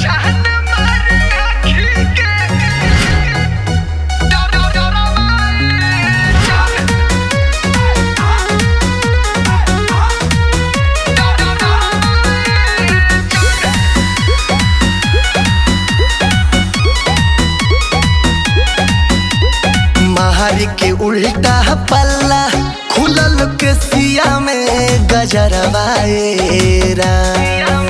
मार के उल्टा पल्ला खुलल के सिया में गजरवाए राम।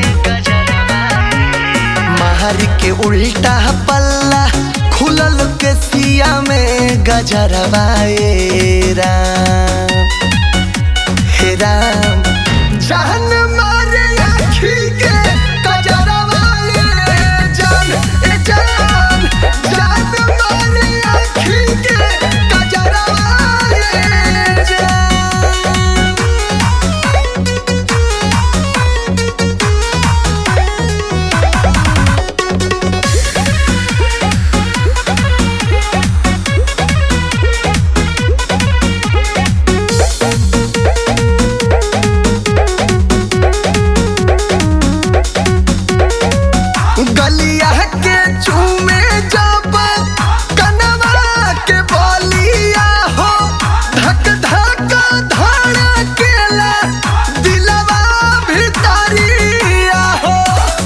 मार के उल्टा पल्ला खुलल के सिया में गजरवाए राम। हे राम जान मारे आँखी के गजरवाए जान ए जान जान मारे आँखी के गजरवाए जान। गलिया के चूमे जब कनवा के बोलिया हो धक धक धड़केला दिलवा भितरिया हो।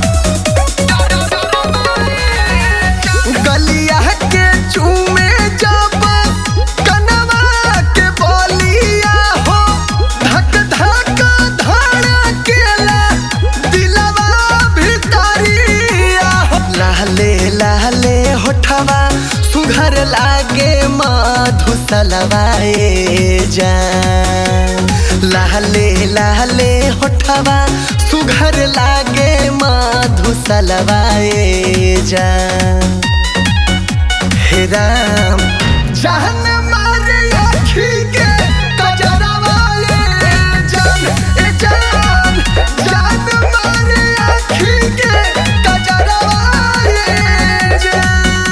गलिया के चूमे जब कनवा के बोलिया हो धक धक धड़केला दिलवा भितरिया हो। लाले लाले होठवा सुघर लागे मधुसलवाए जान। लाले लाले होठवा सुघर लागे मधुसलवाए जान। हे राम जान मारे आँखी के गजरवाए जान ए जान जान मारे आँखी के गजरवाए जान।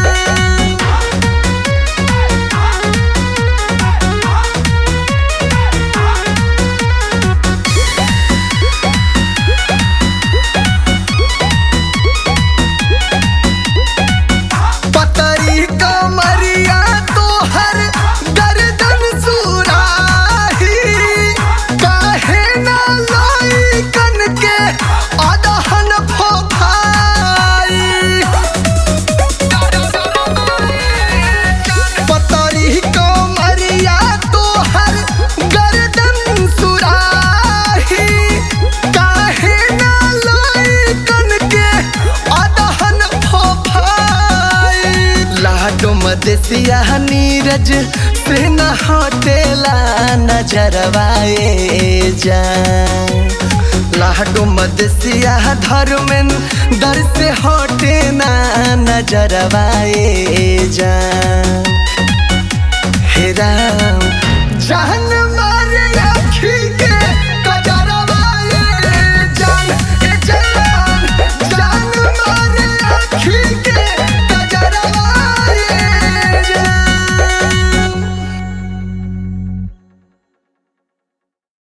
पतरी कमरिया तोहर गर्दन सुराही काहे ना लइकन के अदहन फोफाई। पतरी कमरिया तोहर गर्दन सुराही काहे ना लइकन के अदहन फोफाई। लाडो मदेसिया नीरज से न हटेला नजरवाए जान। लाडो मदेसिया धर्मेन दर से हटे ना नजरवाए जान।